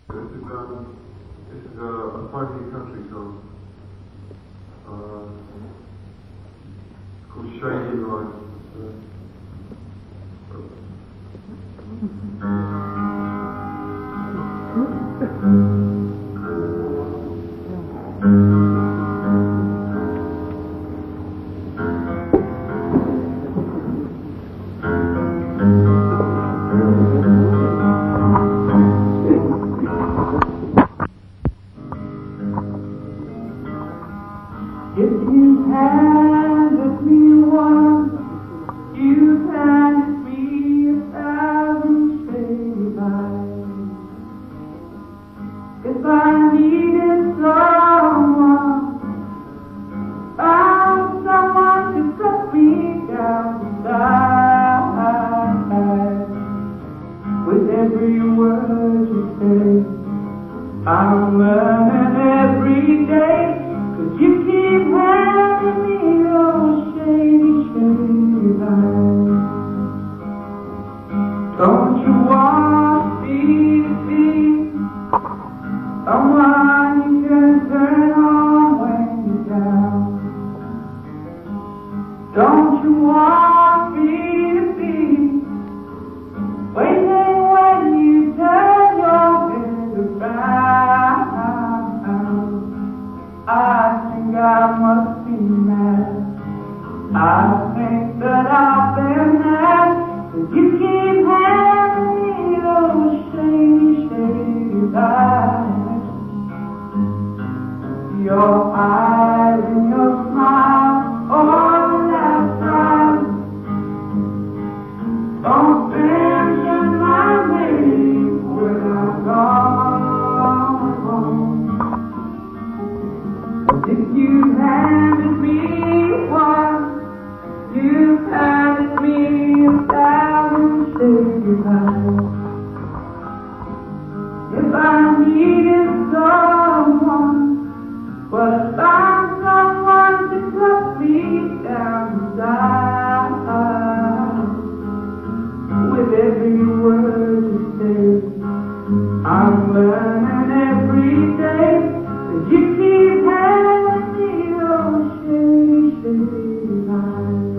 This is a funky country song. It's called Shady Light. If you handed me one, you've handed me 1,000 shady lights. If I needed someone, found someone to cut me down inside. With every word you say, I'm learning every day. You keep handing me those shady, shady lights. Don't you want me to be someone you can turn on when you're down? Don't you want me to be waiting when you turn your head around? I think I must be mad. I think that I've been had. But you keep handing me those shady, shady lights. Your eyes and your smile, all that time. Don't mention my name when I'm gone home. If you handed me one, you've handed me 1,000 shady lights. If I needed someone, but I found someone to cut me down inside. With every word you say, I'm learning every day that you keep handing me those shady, shady lights.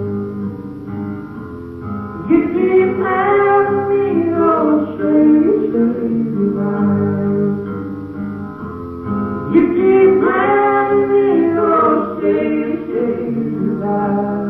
You keep handing me those shady, shady lights. You keep handing me those shady, shady lights.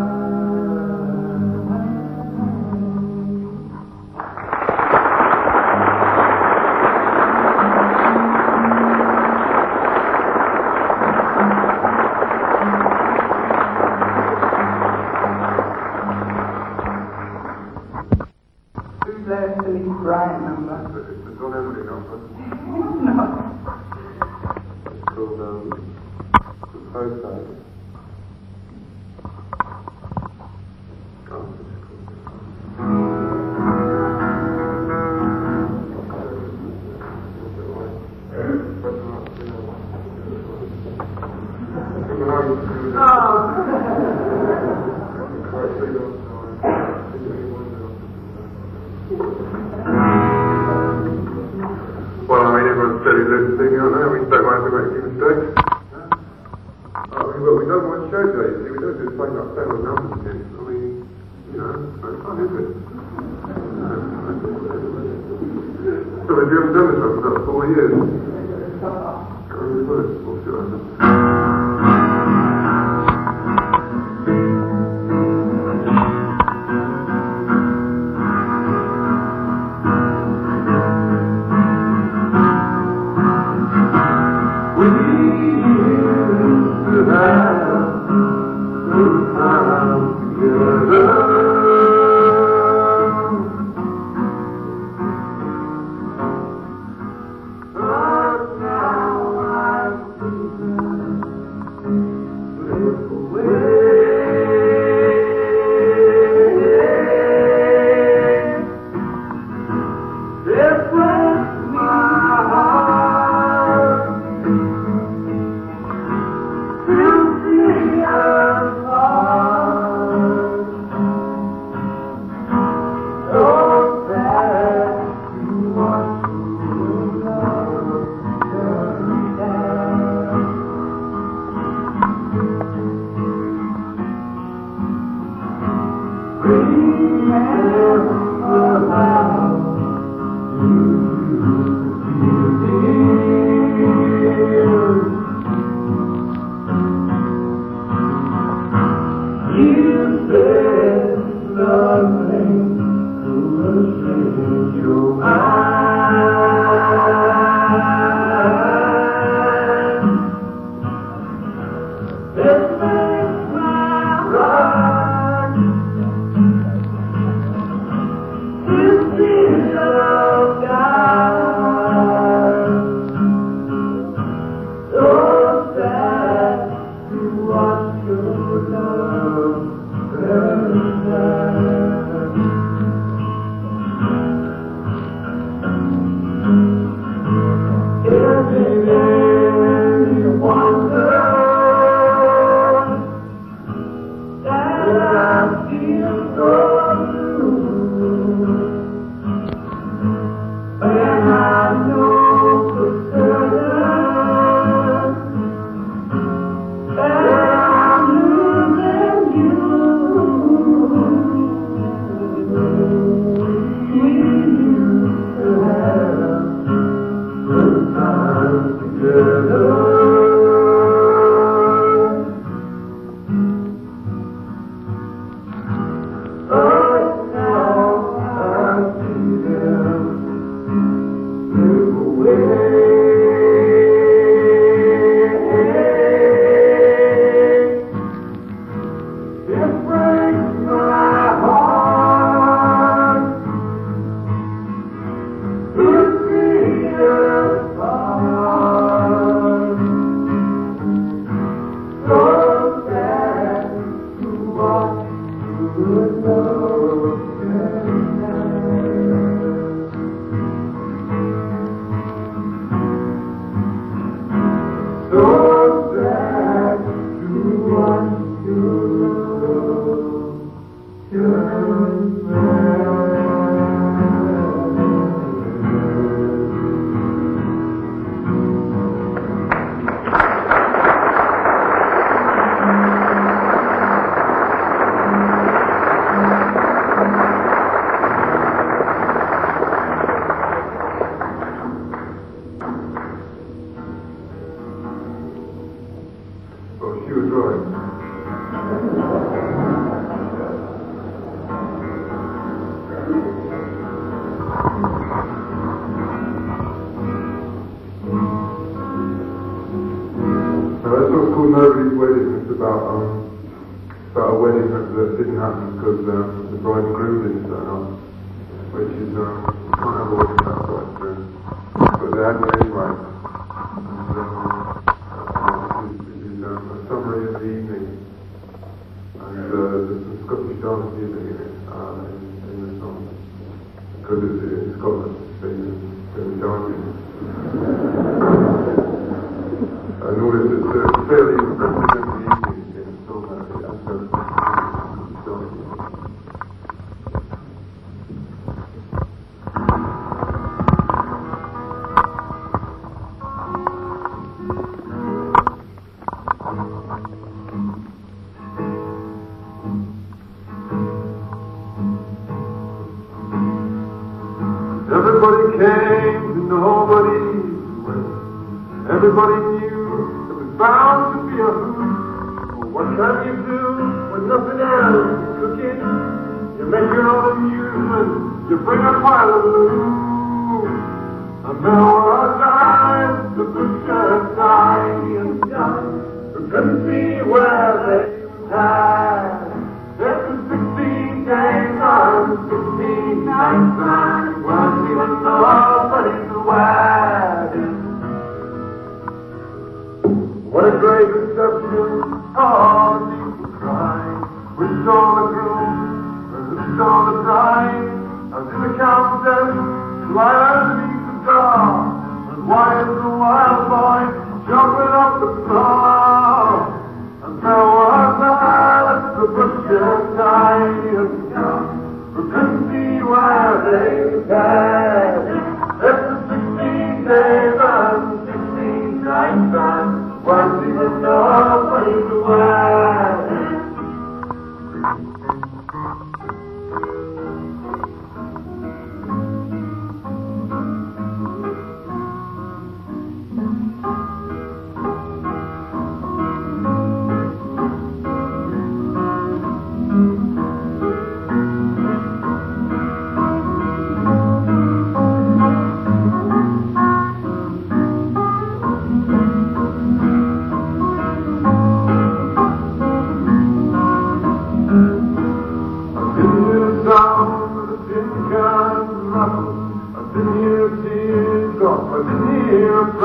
There's the Lee Bryant number. It's the Don Emily number. No. It's called the First Side. Well, I mean, everyone's steady listening, aren't they? We don't mind to make any mistakes. We don't want show days, see, we don't just play up several numbers again. I mean, you know, no fun, is it? So if you haven't done this one for about 4 years. Can't really work, we'll see what happens. Nobody's Wedding. It's about a wedding that didn't happen because the bride and groom didn't turn up, which is can't have a wedding that sort of thing. But they had me anyway. And this is a summary of the evening, and there's some Scottish dance music in it in the song because it's in Scotland. It's been dancing. In order to fairly represent the evening in a song like it, and so everybody came and nobody went. Everybody knew bound to be a hoot. Well, what can you do when nothing else is cooking? You make your own amusement, you bring a pile of loot. And now our time, the butcher died and young, who couldn't see where they would hide. After 16 days on 16 nights, I wasn't even nobody's wagon. What a great reception, all the people crying. We saw the groom, and we saw the bride, and in the countess, lie underneath the door, and why is the wild boy jumping up the floor? And now was I, the butcher died and young, who couldn't see where they were dead. After 16 days and 16 nights, and once even nobody's aware.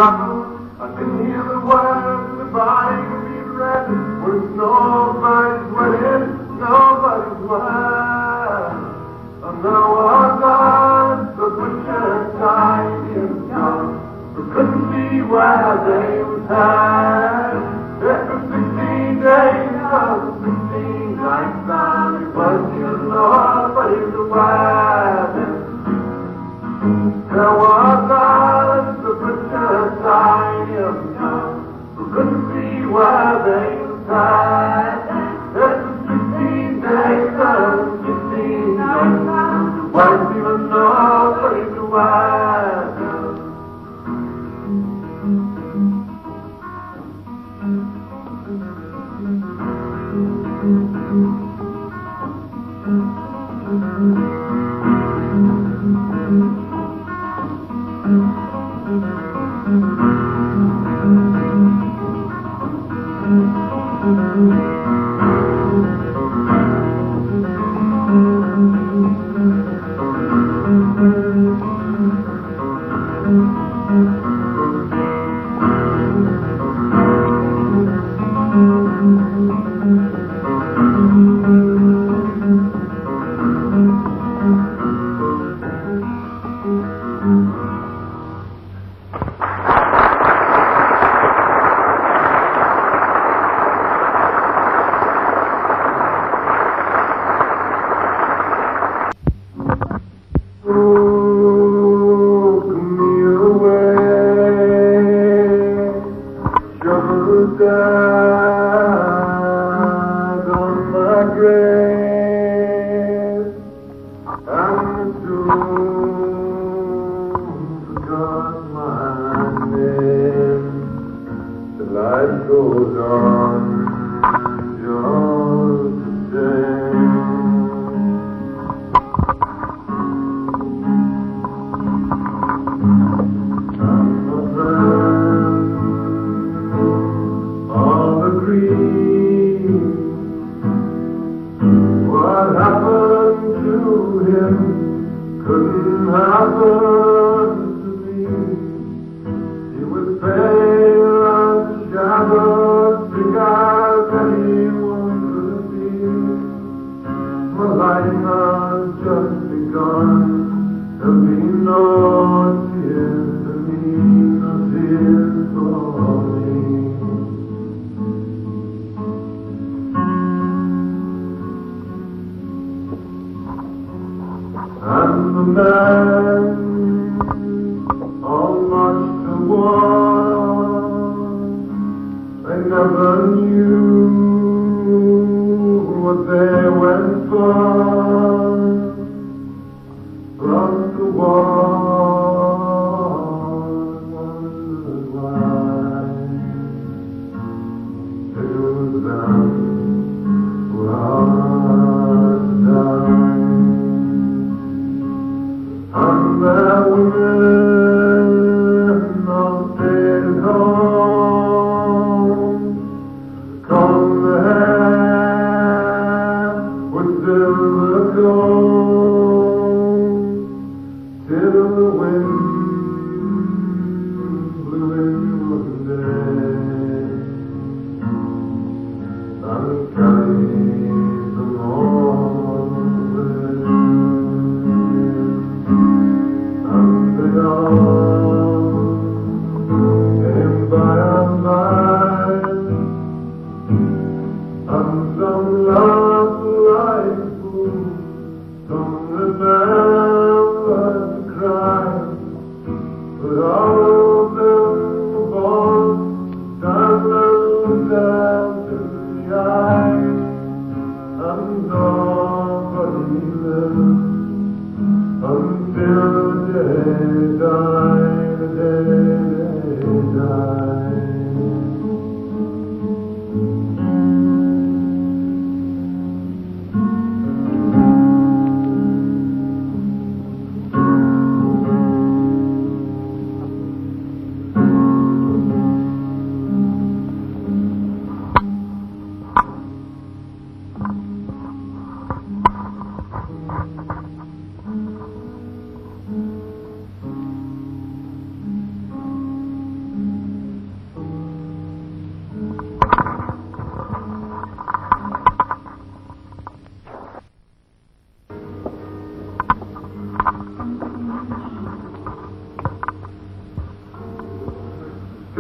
forgotten. I can hear the words in the body being read. When it's nobody's wedding, nobody's wedding. And now our gods, the butcher died in town. We couldn't see where they was at. After 16 days, 16 nights down, it wasn't even nobody's wedding. There was gods, the butcher died in town. We couldn't see where they was at. After 16 days, 16 nights down, it wasn't even nobody's wedding.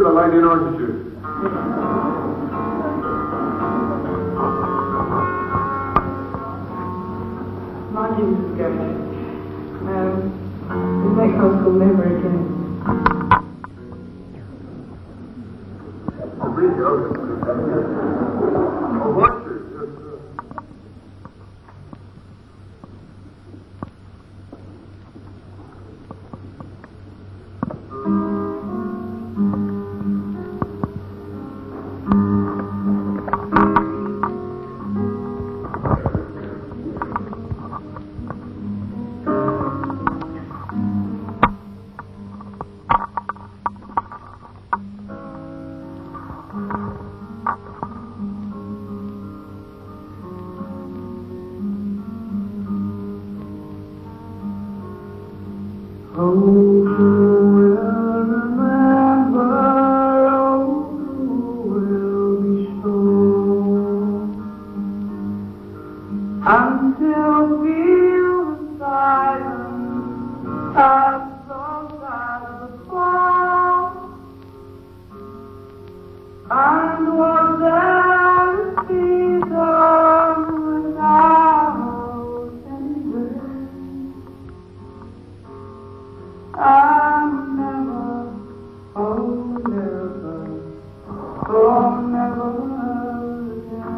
get a light in orange juice. My juice is good. No, the next one will never again. Oh, really? Okay. Oh, orange juice. Yes, sir. Until feel the silence of the fall, and was there a season without any rain? I never, oh never, oh never again.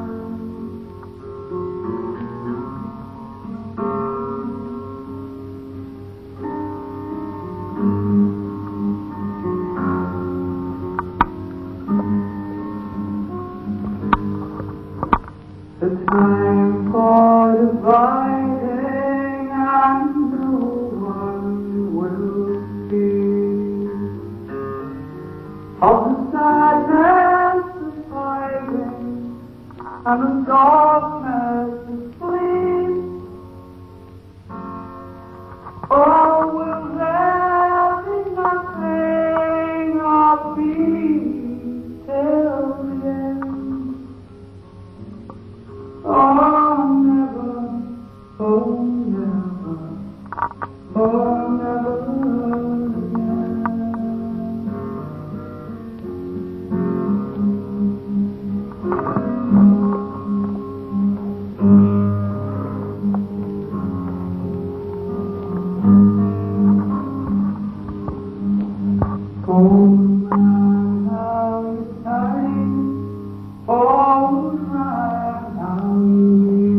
The time for dividing and no one will see of the sadness of fighting and the darkness of sleep. Oh, will there be nothing of peace till the end? Oh, never, oh, never, oh, never again. Oh, man, how you shine, oh, man, how you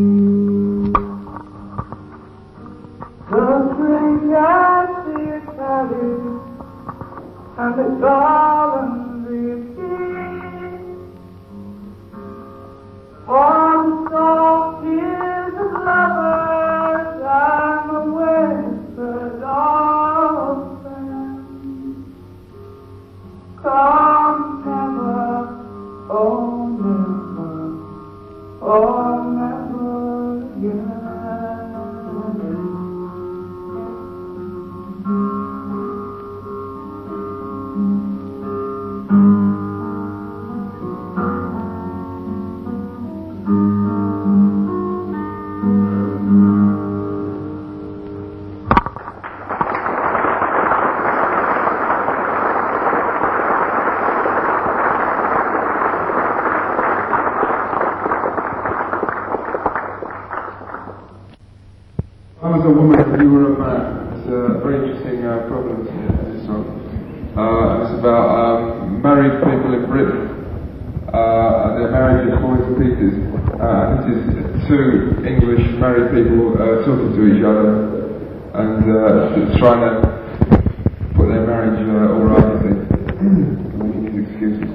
the string at the Italian and the garland repeat for the soft tears of lovers and the whispered of friends. Come never, oh never, oh never again. I was a woman and you were a man. It's a very interesting problem to this song. It's about married people in Britain. They're married to boys and pieces. This is two English married people talking to each other and trying to put their marriage all right, I think. Making these excuses.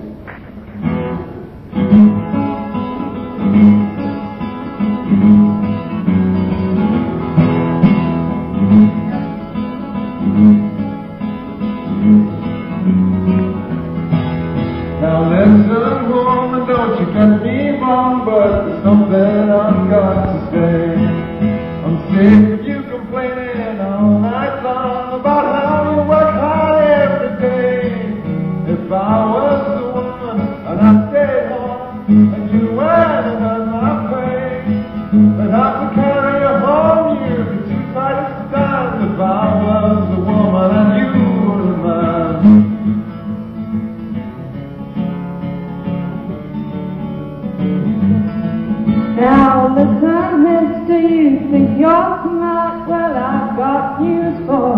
Now listen, woman, don't you get me wrong, but there's something I've got to say. I'm sick of you complaining all night long about how you work hard every day. If I was a woman and I stayed home and you went and done my pay, then I could carry you home, you could too tight to stand. If I was a woman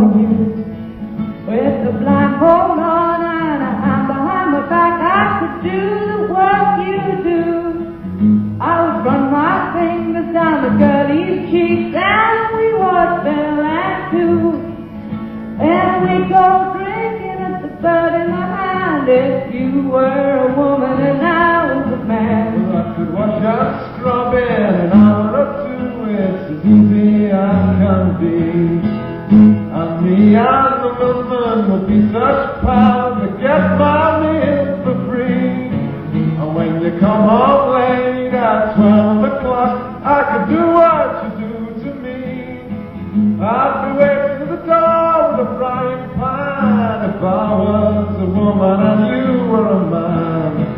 you. With the blindfold on and a hand behind my back, I could do the work you do. I would run my fingers down the girlie's cheeks and we would fill and two. And we'd go drinking at the bird in my hand if you were a woman and I was a man. Well, I could wash a scrub in an hour or two, it's as easy as can be. And me and the milkman would be such pals to get my meals for free. And when you come home late at 12 o'clock, I could do what you do to me. I'd be waiting at the door with a frying pan if I was a woman and you were a man.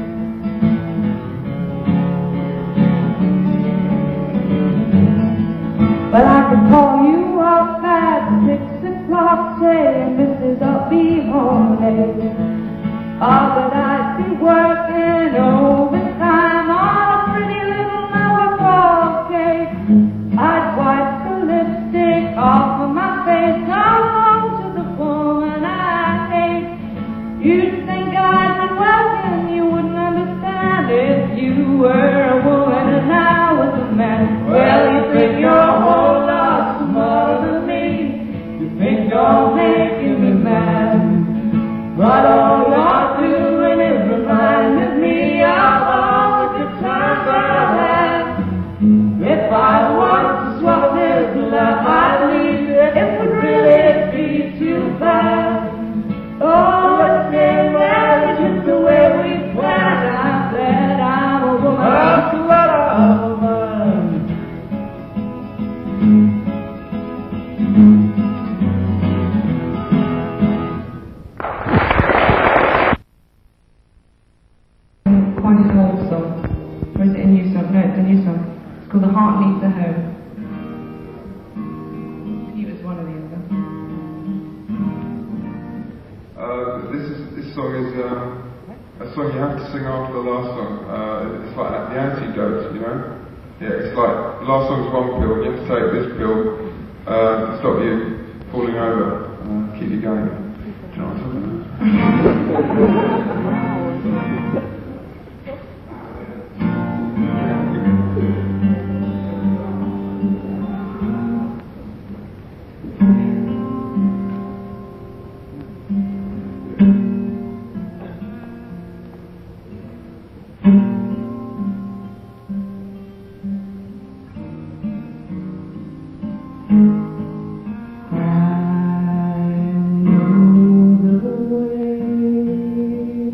But I could call you up at 6 o'clock saying, Mrs. I'll be home late. Oh, but I'd be working overtime on a pretty little Noah cake. I'd wipe the lipstick off of my face, come home to the woman I hate. You'd think I'd been working, you wouldn't understand if you were a woman and I was a man. Well, you think you're a whole lot smarter than me. You think you're making me mad. But all you're doing is reminding me of all the good times I've had. If I was to swap this love I'd leave, it would really be too bad. Oh, let's stay married just the way we planned. I'm glad I'm a woman. I'm glad I'm a man. Quite an old song. Or is it a new song? No, it's a new song. It's called The Heart Needs a Home. He was one or the other. This song is a song you have to sing after the last song. It's like the antidote, you know? Yeah, it's like the last song's one pill, and you have to take this pill to stop you falling over, keep you going. Do you know what I'm talking about? I know the way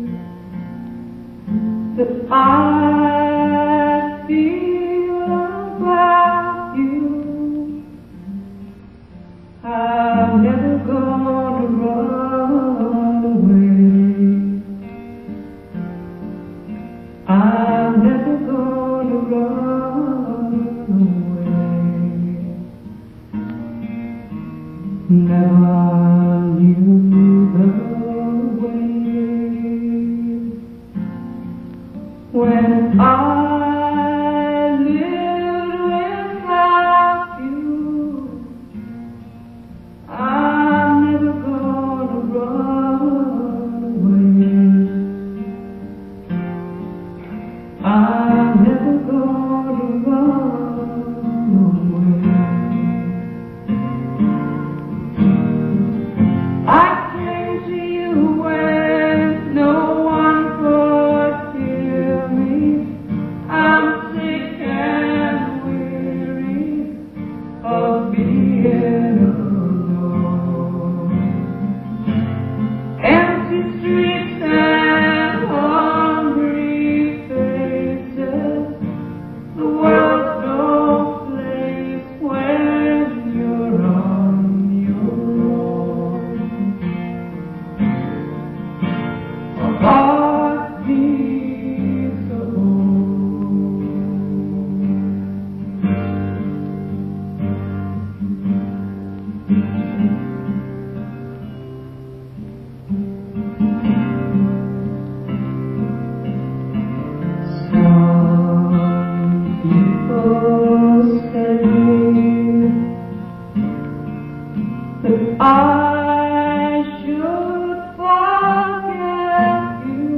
I should forget you,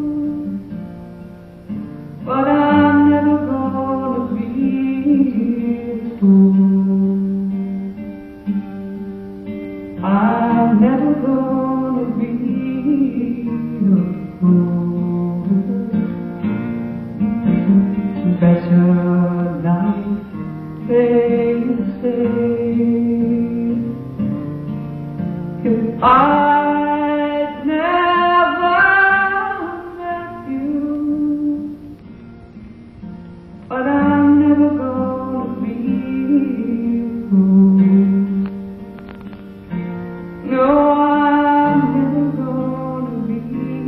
but I'm never gonna be a fool. I'm never gonna be a fool. Better life, they say, if I'd never met you, but I'm never gonna be a fool. No, I'm never gonna be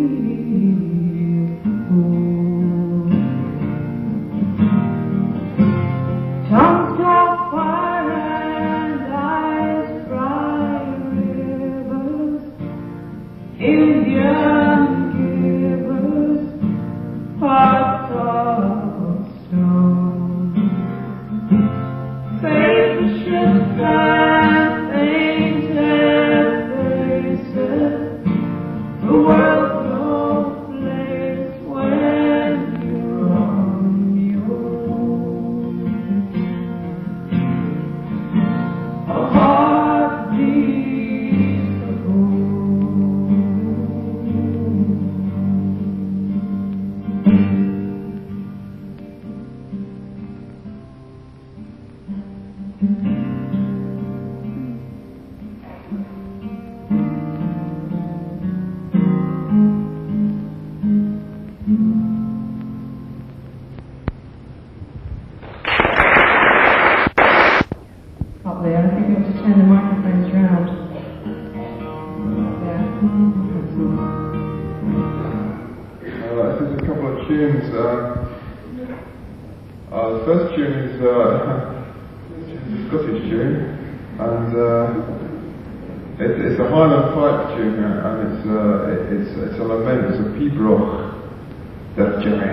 a fool. Tongue talk fire and eyes dry rivers, Indian givers, hearts of stone. Spaceships and painted faces, the world's no place when you're on your own. A heartbeat of up there. I think you have to turn the microphones round. There. This is a couple of tunes. The first tune is a Scottish tune, and it's a Highland pipe tune, and it's a lament. It's a pibroch death journey.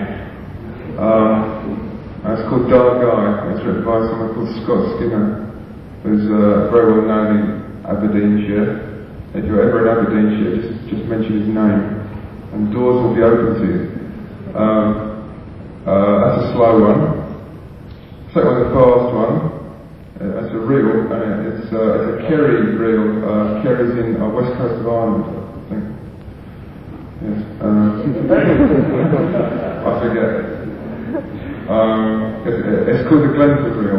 And it's called Dark Eye. It's written by someone called Scott Skinner, who's very well known in Aberdeenshire. If you're ever in Aberdeenshire, just mention his name, and doors will be open to you. That's a slow one. Second one's a fast one. That's a reel, and it's a Kerry reel. Kerry's in west coast of Ireland, I think. Yes. I forget. It's called the Glenford reel.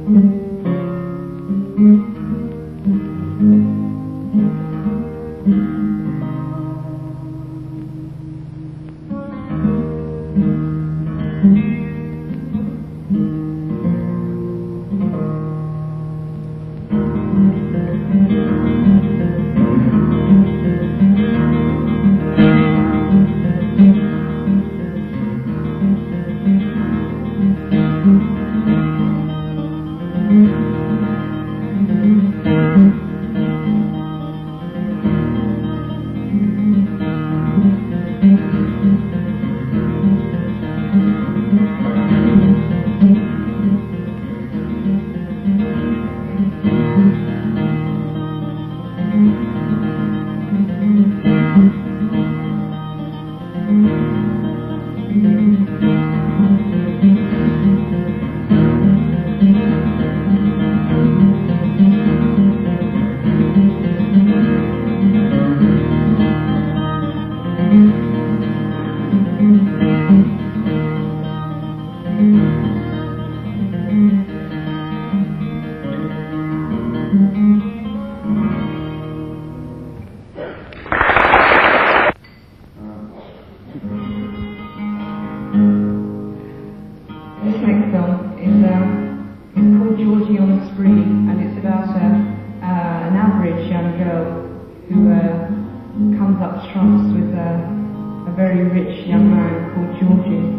This next song is called Georgie on a Spree, and it's about an average young girl who comes up trumps with a very rich young man called Georgie.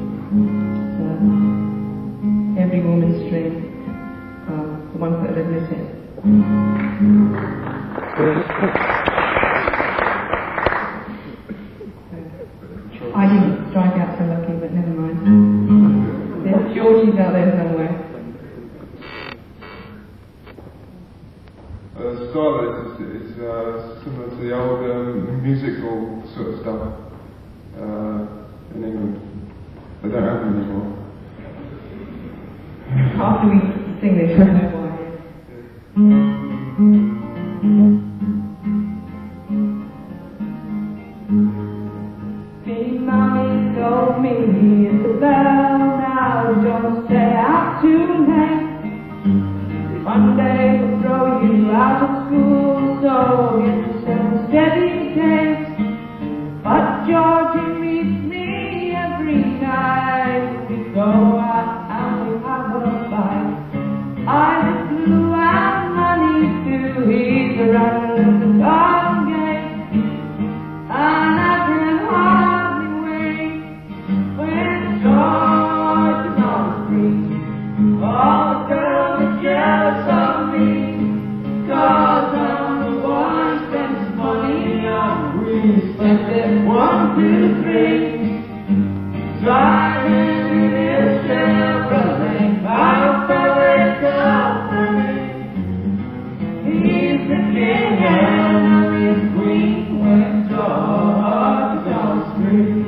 It's every woman's dream, the ones that admit it. I didn't strike out so lucky, but never mind. There's Georgie's out there somewhere. The style is similar to the old musical sort of stuff in England. They don't have them anymore. After we sing this, you'll know why. Big mommy told me it's a bell now, don't stay out too late. One day we'll throw you out of school, so get yourself a steady taste. But Georgie meets me every night. We go out and we have a fight. I blew out money too, he's around the garden gate. And I can hardly wait when George is on the street. All the girls are jealous of me, 'cause I'm the one who spends money on. We spent it 1, 2, 3, driving in his Chevrolet, my favorite company. He's the king and I'm his queen when George is on the street.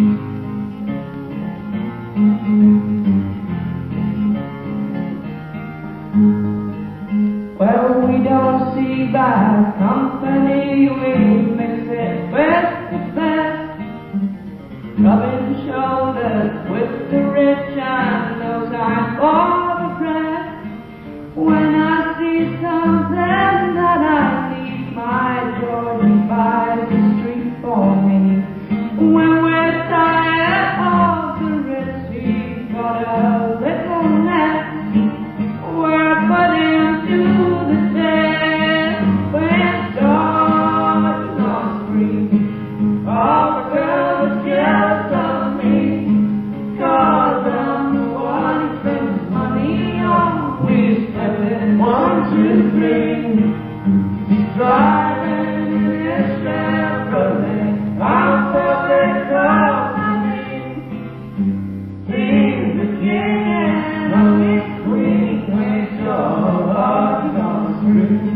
Well, we don't see bad company, we mix it with the best. Rubbing shoulders with the rich and no time for the rest. When I see something that I need, my Georgie buys the street for me. When we're tired of the rich, he's got a little net. We're putting to the test when George is on the street. All the girls are jealous of me, 'cause I'm the one who spends money on. We spend it 1, 2, 3. He's driving in his Chevrolet, I'm perfect company. He's the king and I'm his queen when George is on the street.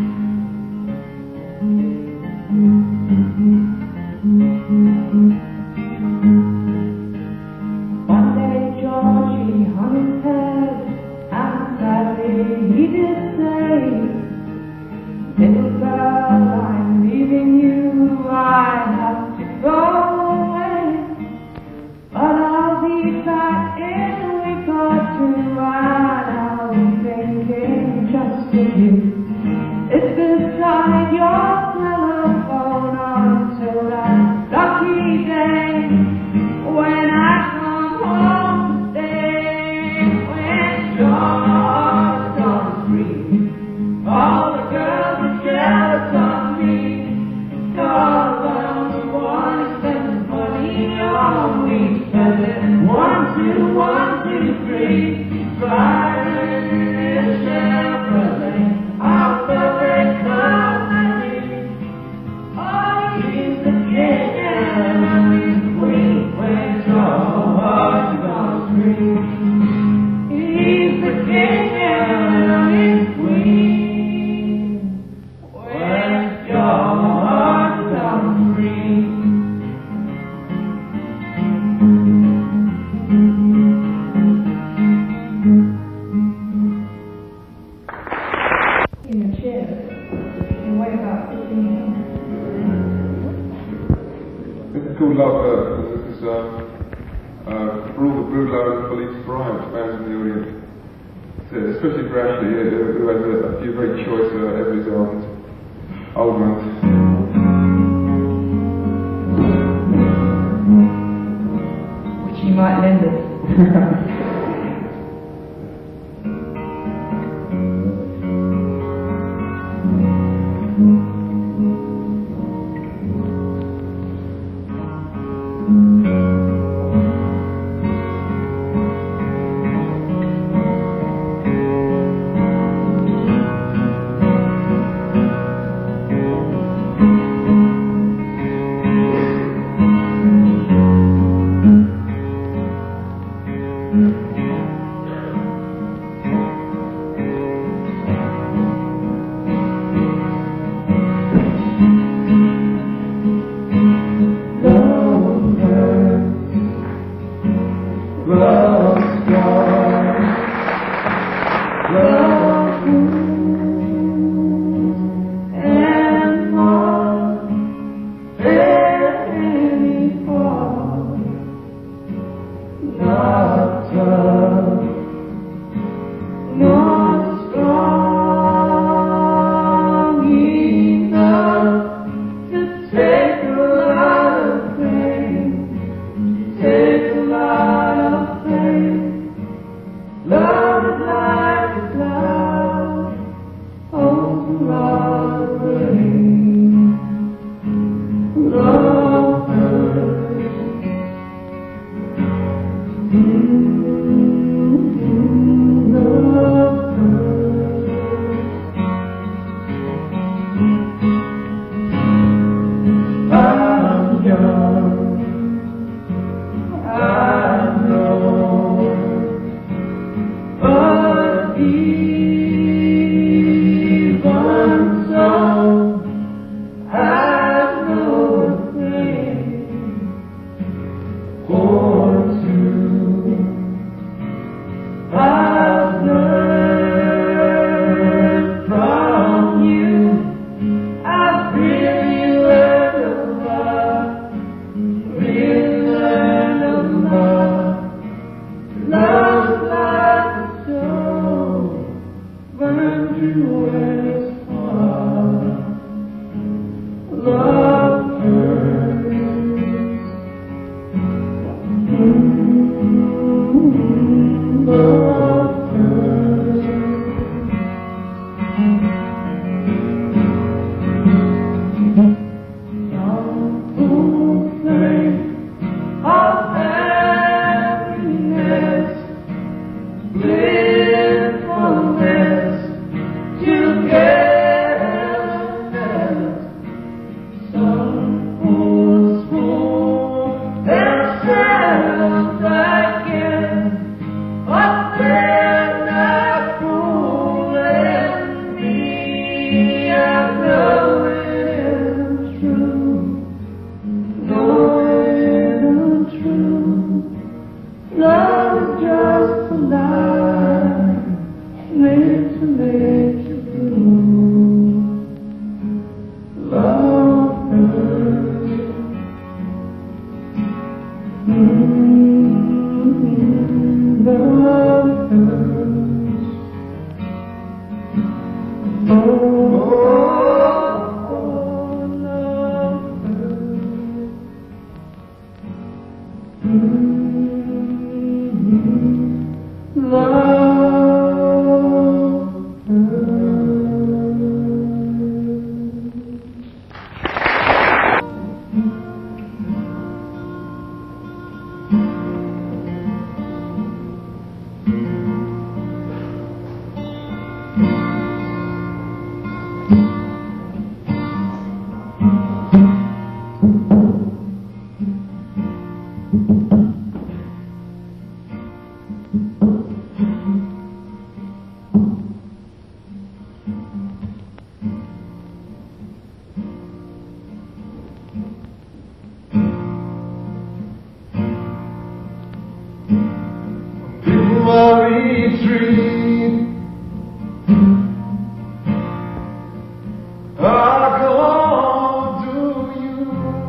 One day Georgie hung his head, and sadly he did say, little girl, to you. It's beside your telephone until that lucky day when I come home to stay. When your heart comes free, all the girls are jealous of me, 'cause I'm the one who spends money on me. Spend it 1, 2, 1, 2, 3. Driving in a Chevrolet, I'll perfect company. Oh, he's the king and I'm his queen. When your heart comes free, he's the king and I'm his queen. When your heart comes free. In a chair and weigh about 15 pounds. This is called Love because for all the Brullo and Police Bryant fans in the audience, especially for Ashley, who has a few very choice Everly's albums, old ones. Which you might lend us. street. I go on to you.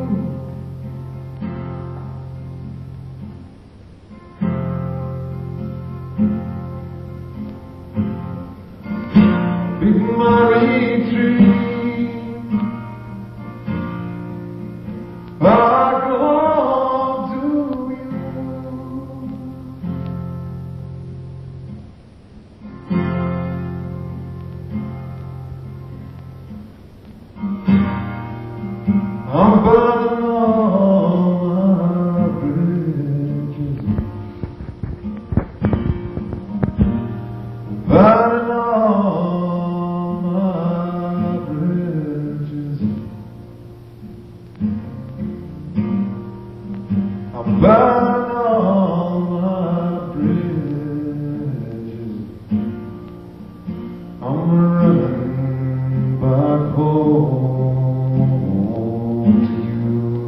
Big Mary tree. I go on to you. I'm burning all my bridges, burning all my bridges. I'm burning all my bridges. I'm running back home to you.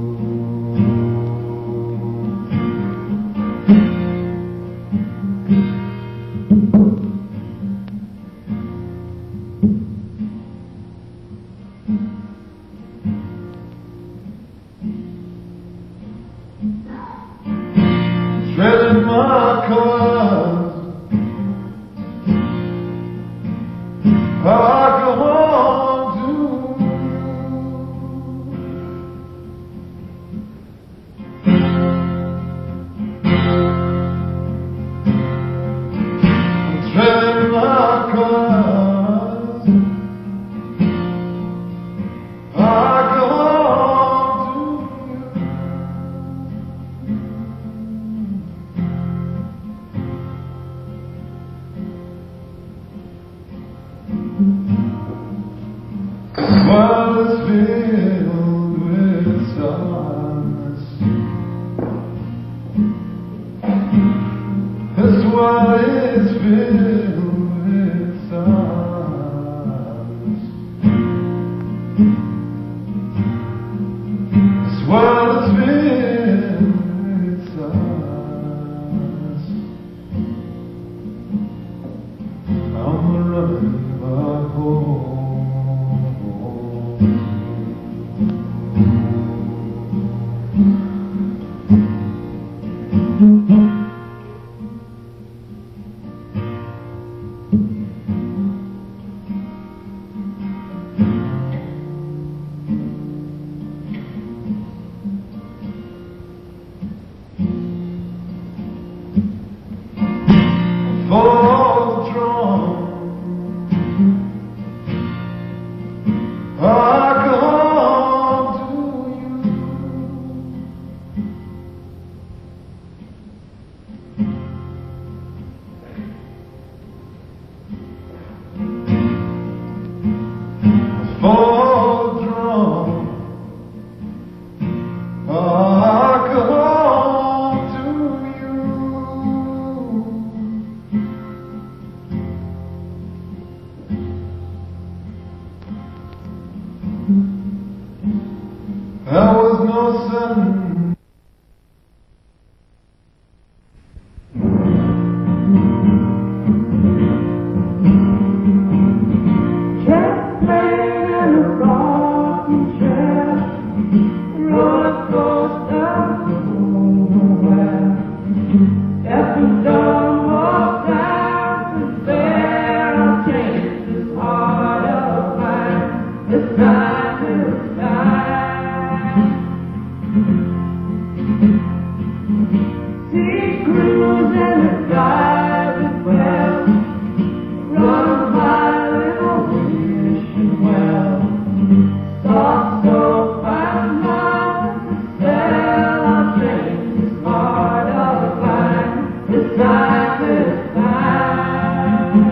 Treading my cars, I go on to I'm treading my cars, I go on to This world is filled with stars. This world is filled with stars. This world is filled with stars. I'm running back home. Full drum, I go on to you. Full drum, I go on to you. There was no sun. Champagne and a rocking chair, roller coaster, nowhere. Every dawn walks out to spare our change this heart of mine. This time, this time. See cruise and the dive as well. Run my little wishing well. Soft soap and mouth to sell our dreams. This heart of mine. This time, this time.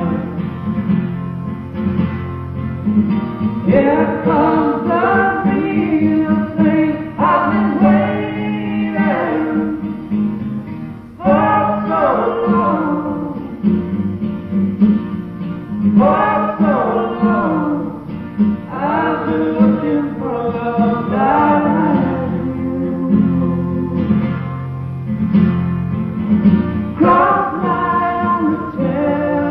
Here comes the real thing. I've been waiting for so long. For so long, I've been looking for love like you. Cross-eyed on the tail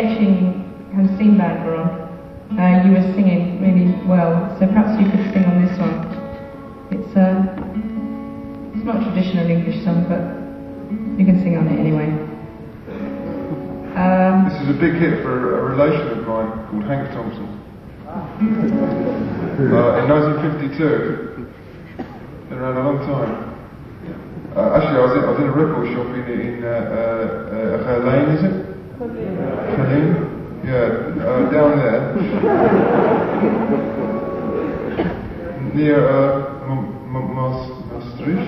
etching kind of steam band were on, you were singing really well. So perhaps you could sing on this one. It's not a traditional English song, but you can sing on it anyway. This is a big hit for a relation of mine called Hank Thompson. In 1952. Been around a long time. Actually, I was in a record shop in Lane, is it? Lane? Yeah, down there. Near Maastricht.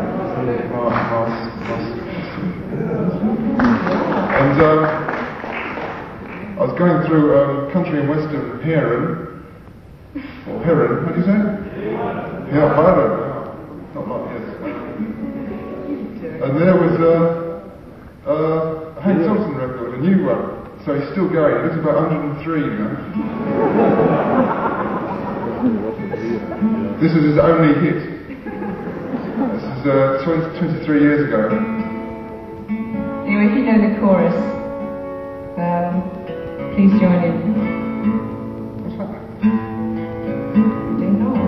And I was going through country and western Heron. Or Heron, how do you say it? Yeah, Heron. Not like yes. And there was a Hank Thompson record, a new one. So he's still going. He looks about 103 now. This is his only hit. This is 23 years ago. Anyway, if you know the chorus, please join in. What's that? Do you know?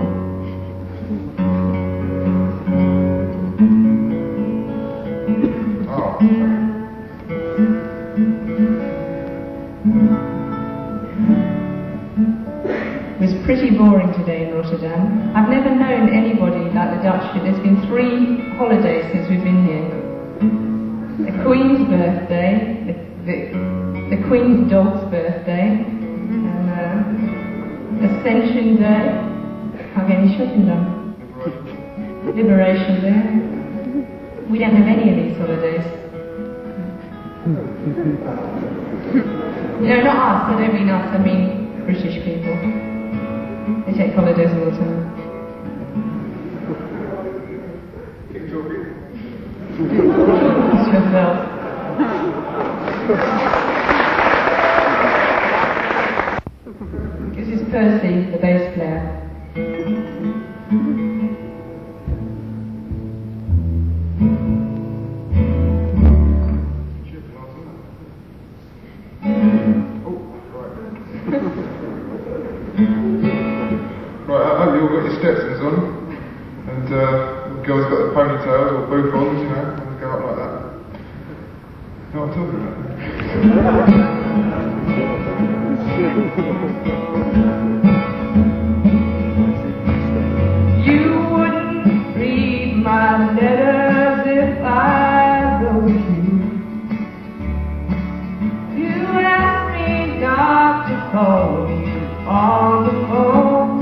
Oh. It was pretty boring today in Rotterdam. I've never known anybody like the Dutch. There's been 3 holidays since we've been here. The Queen's birthday, the Queen's dog's birthday, and Ascension Day. Can't get any shopping done. Liberation Day. We don't have any of these holidays. No, not us. I don't mean us. I mean British people. They take holidays all the time. Keep talking. It's yourself. This is Percy, the bass player. Right, I hope you all got your Stetsons on, and the girls got the ponytails or bouffants, you know, and go up like that. You know what I'm talking about? You wouldn't read my letters if I wrote you. You asked me not to call you on the phone,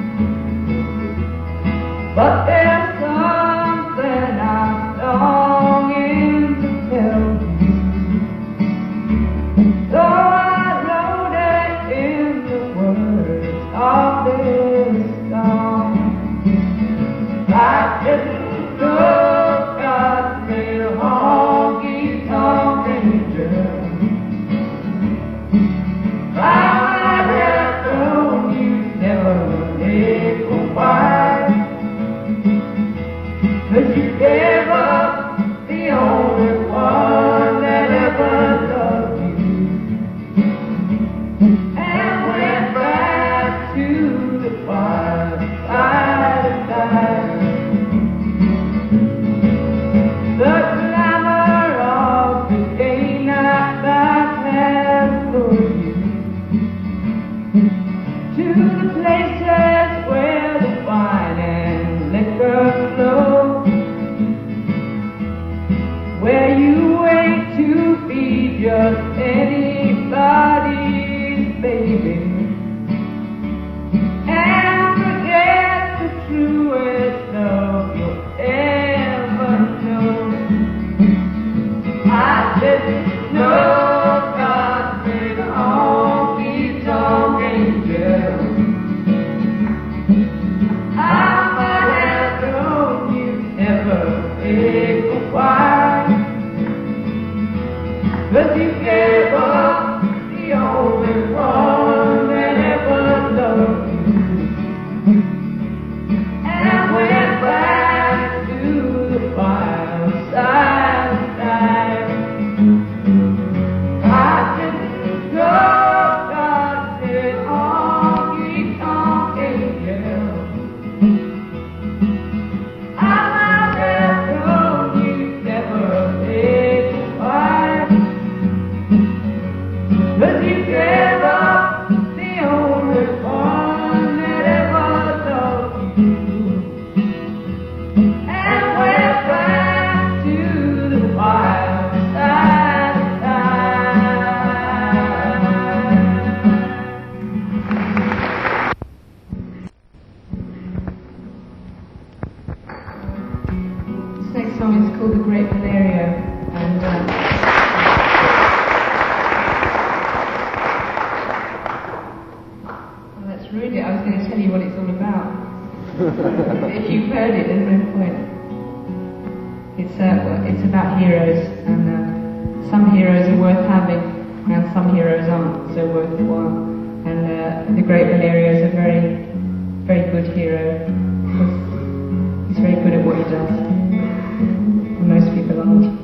but there's something I'm longing to tell you. So I wrote it in the words of this song. I didn't know God made a honky-tonk angel. I have known you never live a while, but you gave up the only one that ever loved you, and went back to the fireside of life. The glamour of the gay nightlife has lured you to the places where the wine and liquor flow, where you wait to be just anybody's baby, and forget the truest love you'll ever know. I didn't know God made a honky-tonk angel. I might have known you never take a while, but you gave up the only one that ever loved you, and went back to the fireside of life. I didn't go gave up the only one that ever loved you, and went back to the wild side of This next song is called The Great Valerio, and well, let's read it. I was going to tell you what it's all about. But if you've heard it, there's no point. It's about heroes, and some heroes are worth having, and some heroes aren't so worthwhile. And the Great Valerio is a very, very good hero, because he's very good at what he does, and most people aren't.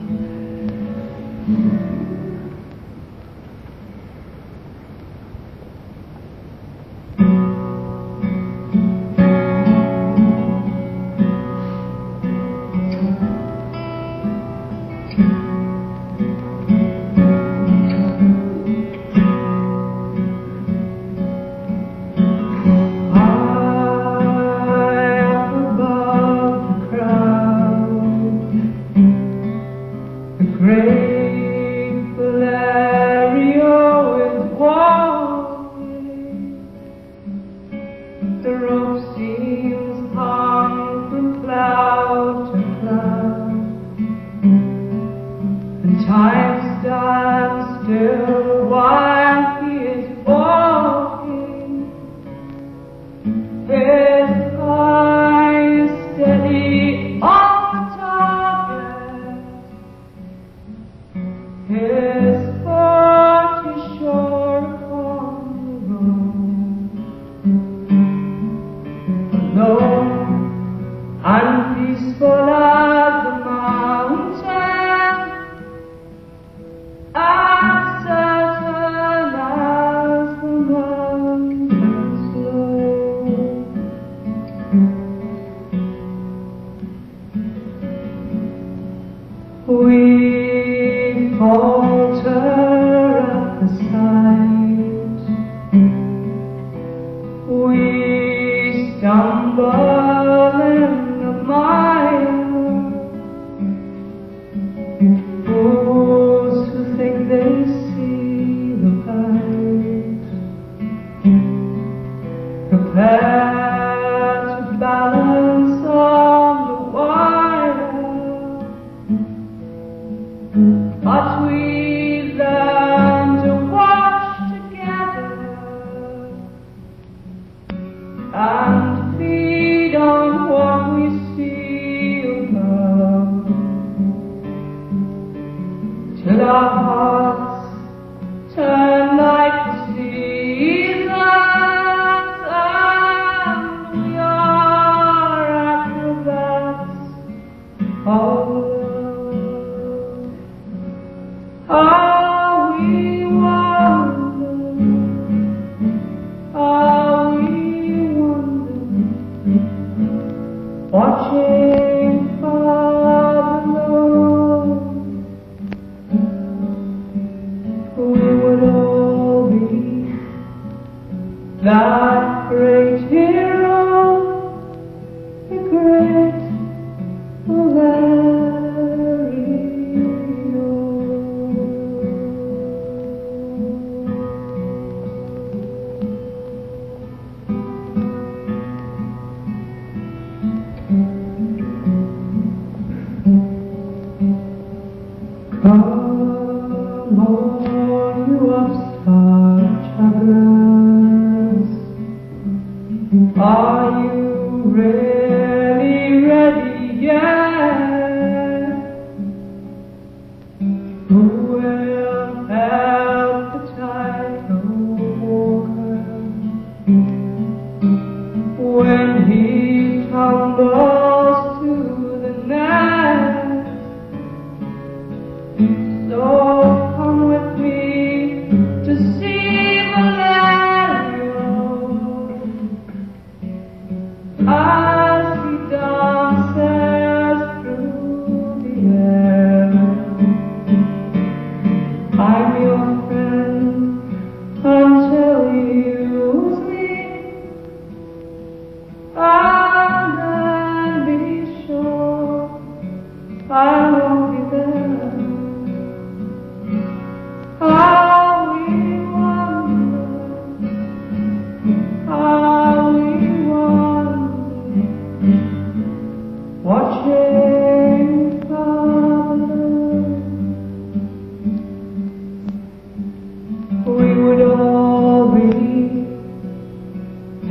So come with me to see Valerio.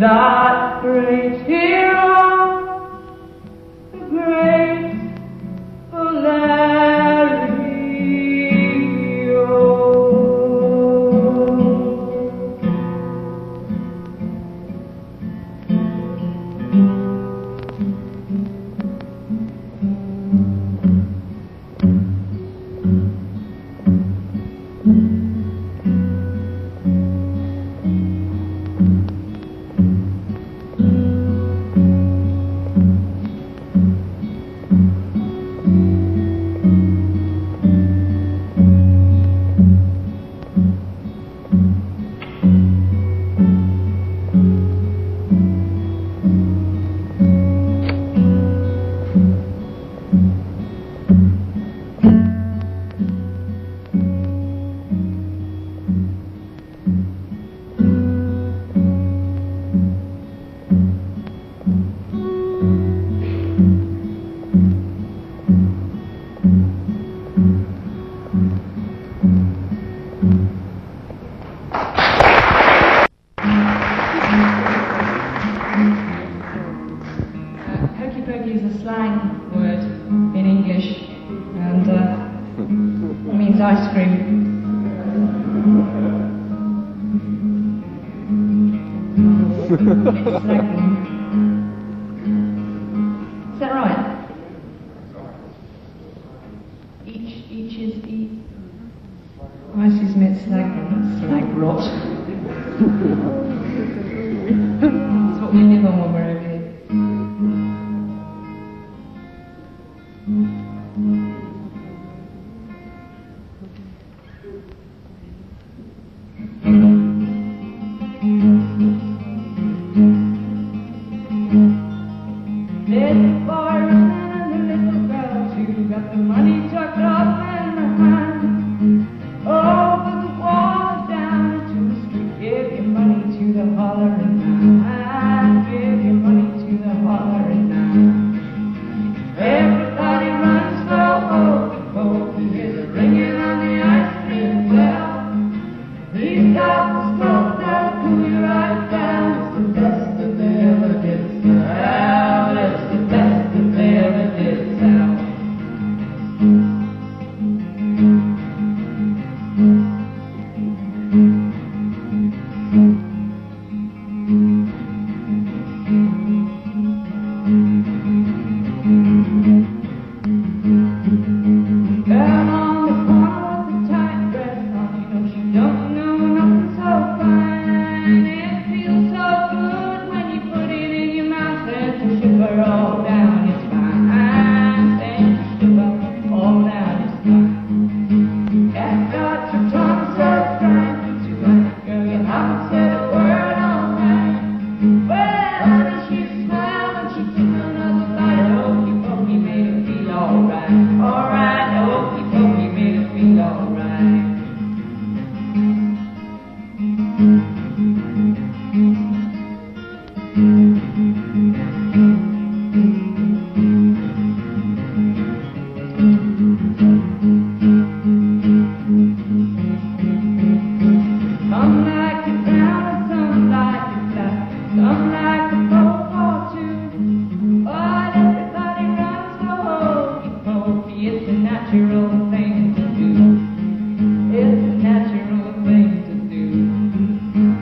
that great hero, the great Valerio. Hokey pokey is a slang word in English and it means ice cream. Snagging. Is that right? Each is eat. Ice is meant snagging, that's slag rot. That's what we live on when we're over here. Little boy and a little girl too got the money tucked up in their hand. Over the wall, down to the street, give your money to the hollering man. Give your money to the hollering man. Everybody runs for hokey pokey. Here's a ringing on the ice cream bell. He's got the smoke that'll cool you right down. It's the best that they ever did sell. It's the best that they ever did sell. Down on the corner with the tight dress on, you know she don't know nothing so fine. It feels so good when you put it in your mouth and to shiver all down your spine. And to shiver all down your spine. That got your tongue so dry, you like girl, you haven't said a word all night. Well, how does she smile when she took another bite? Hokey pokey made her feel alright. Alright, hokey pokey made her feel alright. Some like it brown and some like it black. Some like a Coke or two. But everybody runs for hokey pokey. It's a natural thing to do. It's a natural thing to do.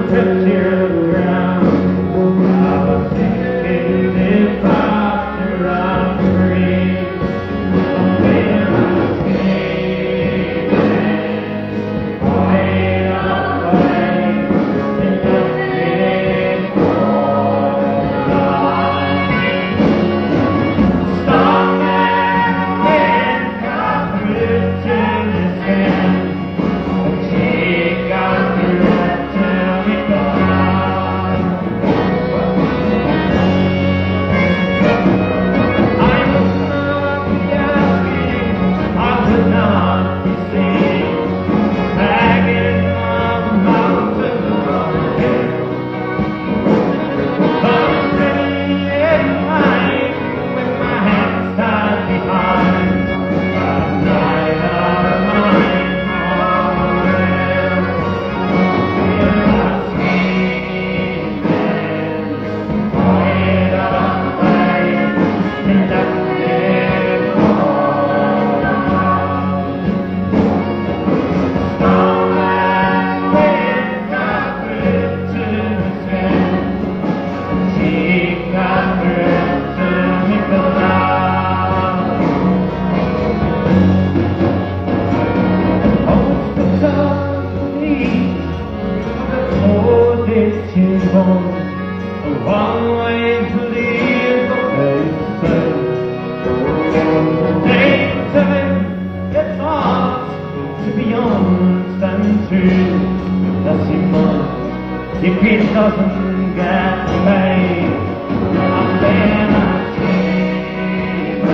If it doesn't get paid, I'm better sleeping.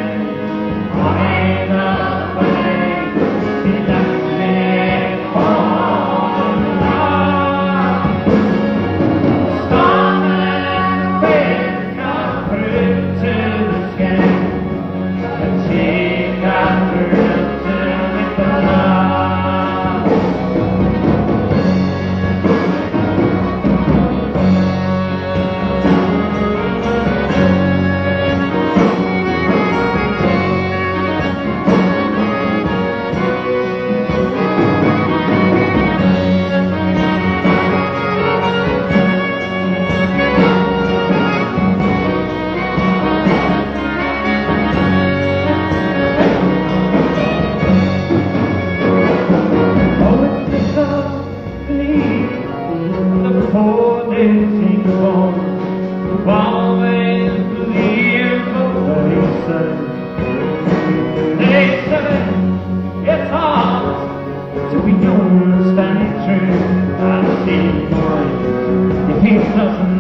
I'm afraid to let me fall in love. Storm and wind come through to the sky, and she got through to me for love. Always believe what they say. They say it's hard to be young and standing true. I see mine if he doesn't